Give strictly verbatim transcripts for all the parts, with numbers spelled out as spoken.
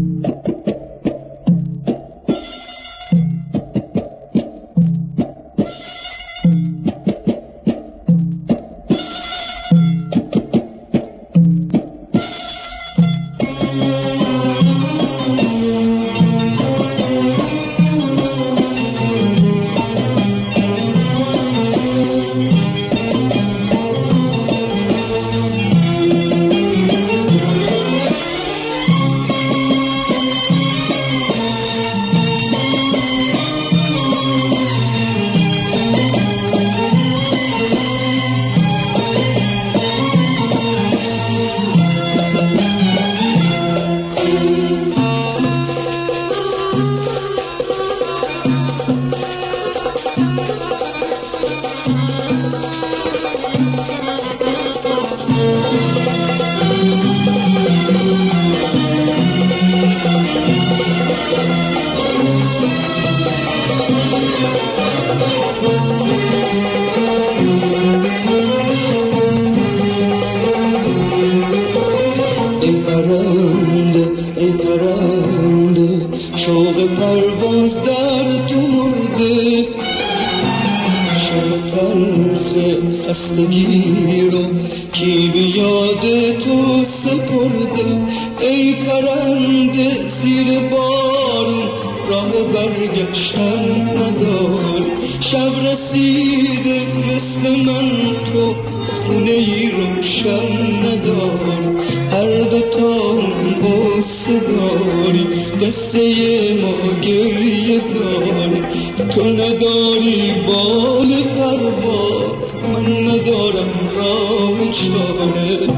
خستگی رو کی به یاد تو سپرده؟ ای پرنده زیر بارون راه برگشتن ندار. شب رسیده مثل من تو خونه ای روشن ندار. هر دوتامون قصه داری، قصه ما گریه داری. تو نداری بال پرواز، من ندارم راه چاره.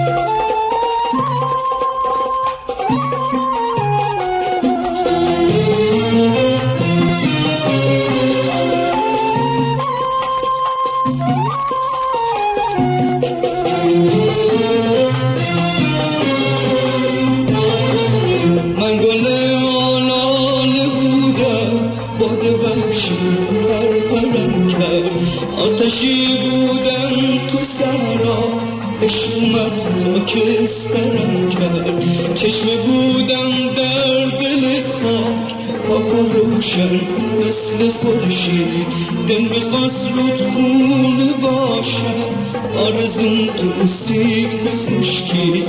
من گل آلاله بودم، باد وحشی پرپرم کرد. آتشی بودم تو صحرا، عشق اومد خاکسترم کرد. چشمه بودم در دل خاک، پاک و روشن مثل خورشید. دل میخواست رود خونه باشم، آرزوم تو سیب خشکی.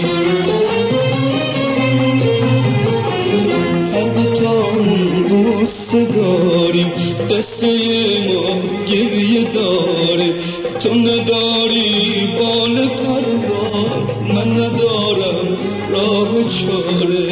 قصه داریم، قصه ما گریه داره. تو نداری بال پرواز، من ندارم راه چاره.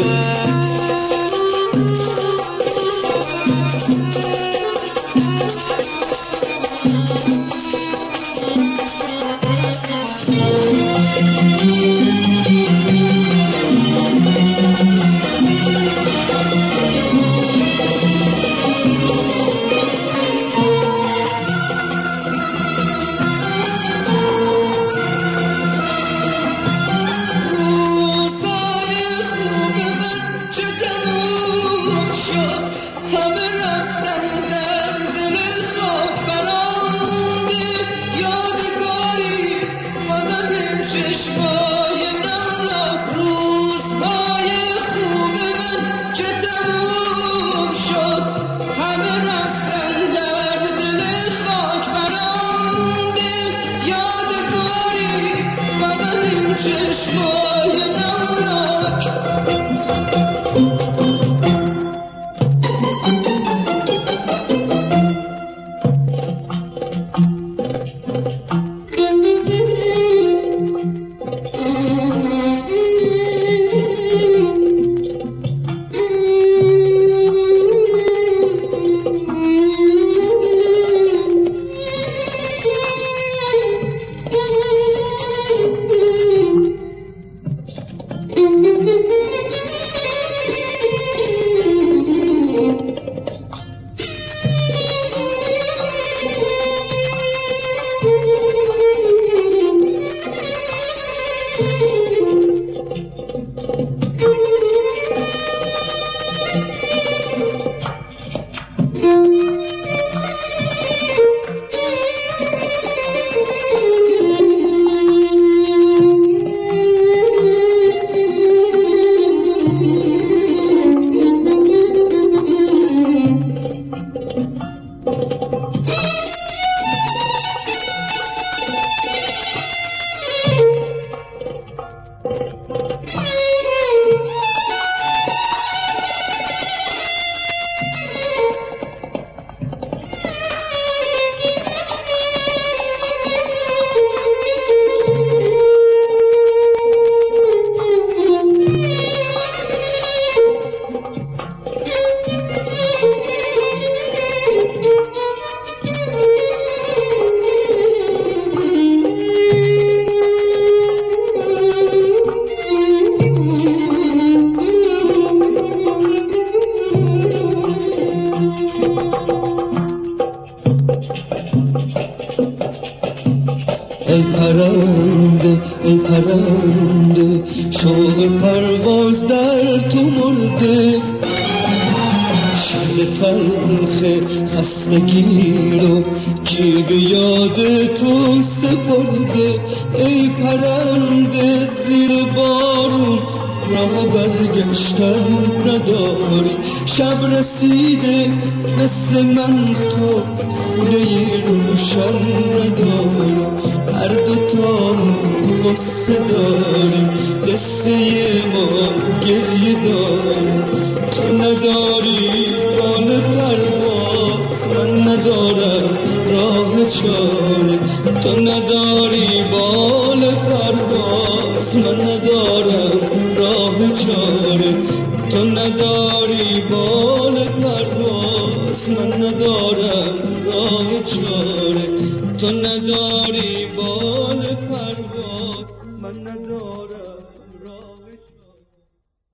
تلخ خستگی رو کی به یاد تو سپرده؟ ای پرنده زیر بارون راه برگشتن نداری. شب رسیده مثل من تو خونه روشن نداری. هر دوتامون غصه داریم، قصه ما گریه داریم. تو نداری بال پرواز، من ندارم راه چاره. تو نداری بال پرواز، من ندارم راه چاره. تو نداری بال پرواز، من ندارم راه چاره. تو نداری بال